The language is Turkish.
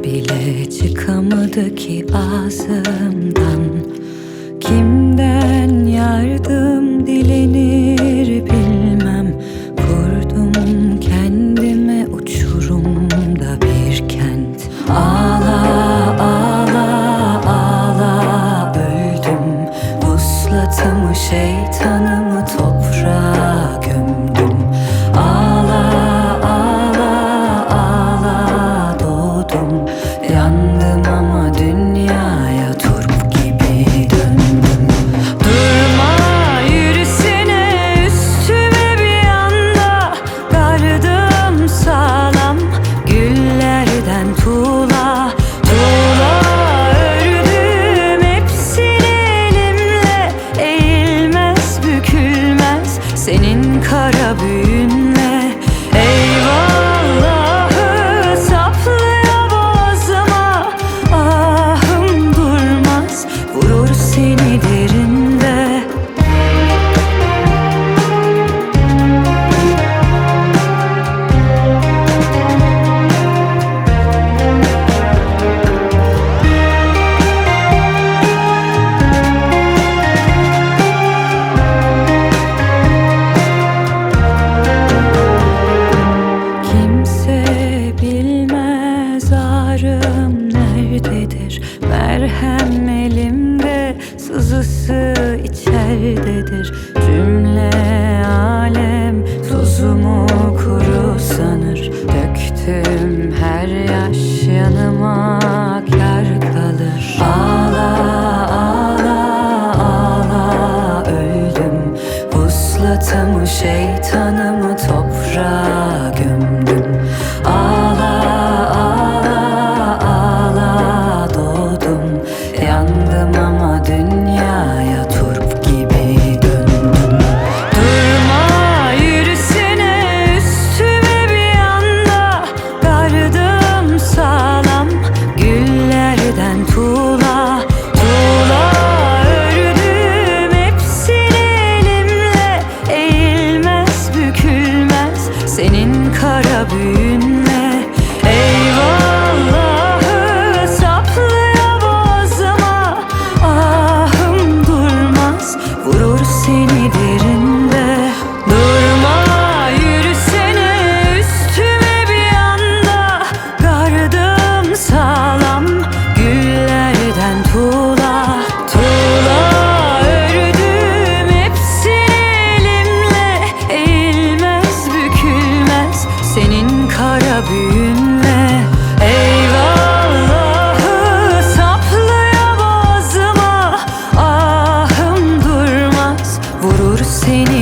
bile çıkamadı ki ağzımdan. Kimden yardım dilenir bilmem. Kurdum kendime uçurumda bir kent. Ağla ağla ağla öldüm. Vuslatımı şeytanımı toprağa gömdüm. Ağla ağla ağla doğdum. Yandım ama dünyaya turp gibi döndüm. Durma yürüsene üstüme bir anda. Gardım sağlam güllerden tuğla. Tuğla ördüm hepsini elimle. Eğilmez bükülmez senin kara büyünle. Eyvallahı saplıyor boğazıma. Ahım durmaz vurur seni derinde. Kimse bilmez ağrım nerededir. Merhem elimde, sızısı içerdedir. Cümle alem tuzumu kuru sanır. Döktüm her yaş yanıma kar kalır. Ağla ağla ağla öldüm. Vuslatımı şeytanımı toprağa gömdüm. Ağla ağla ağla doğdum. Yandım ama dünyaya turp gibi döndüm. Durma yürüsene üstüme bir anda. Gardım sağlam güllerden tuğla. Tuğla ördüm hepsini elimle. Eğilmez bükülmez senin kara büyünle. Eyvallahı saplıyor boğazıma. Ahım durmaz vurur seni derinde. Durma yürüsene üstüme bir anda. Gardım sağlam güllerden tuğla. Tuğla ördüm hepsini elimle. Eğilmez bükülmez senin kara büyünle. Eyvallahı saplıyor boğazıma. Ahım durmaz vurur seni